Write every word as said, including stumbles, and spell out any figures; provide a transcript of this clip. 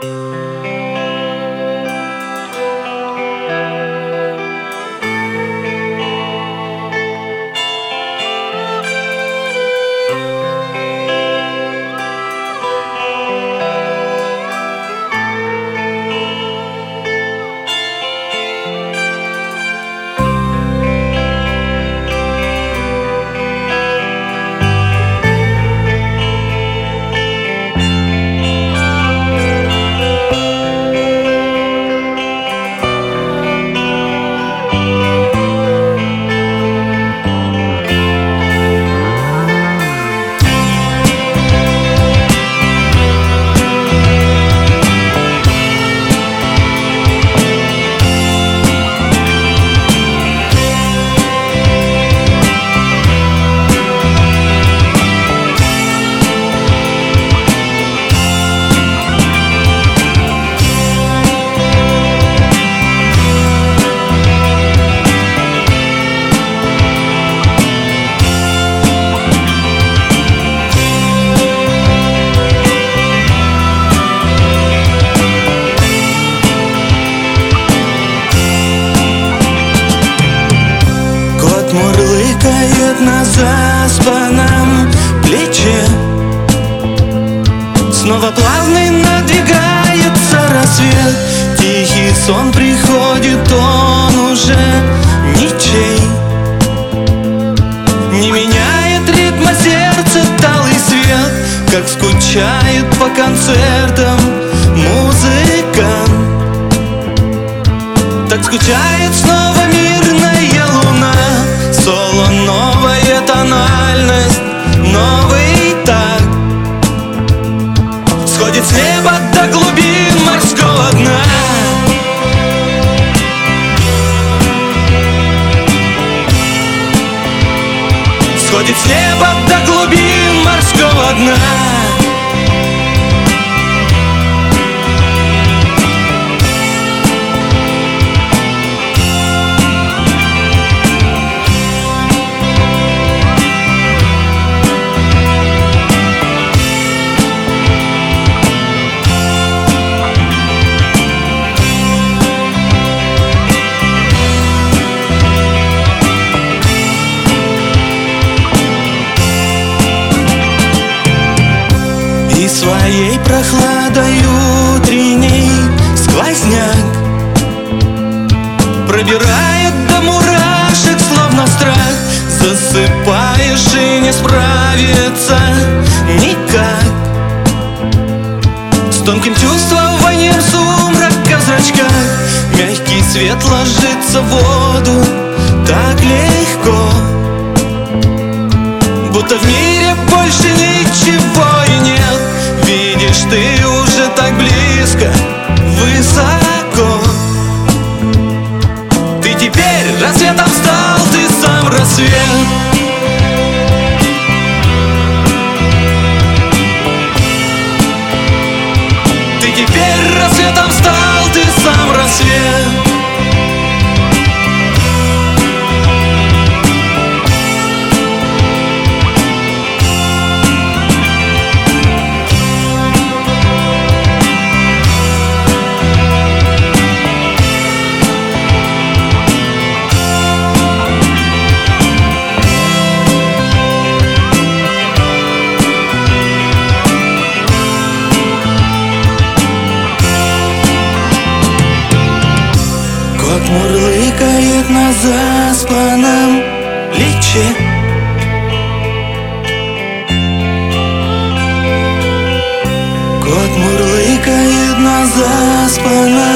Мурлыкает на заспанном плече. Снова плавный надвигается рассвет. Тихий сон приходит, он уже ничей. Не меняет ритма сердца талый свет, как скучает по концертам музыкант. Так скучает снова мирная луна. Соло, новая тональность, новый такт. Сходит с неба до глубин морского дна. Сходит с неба до глубин морского дна. Своей прохладой утренней сквозняк пробирает до мурашек, словно страх. Засыпаешь и не справиться никак с тонким чувствованием сумрака в зрачках. Мягкий свет ложится в воду так легко, будто в мире больше ничего и нет. Видишь, ты уже так близко, высоко. Ты теперь рассветом стал, ты сам рассвет. Ты теперь рассветом стал, ты сам рассвет. Мурлыкает на заспанном плече. Кот мурлыкает на заспанном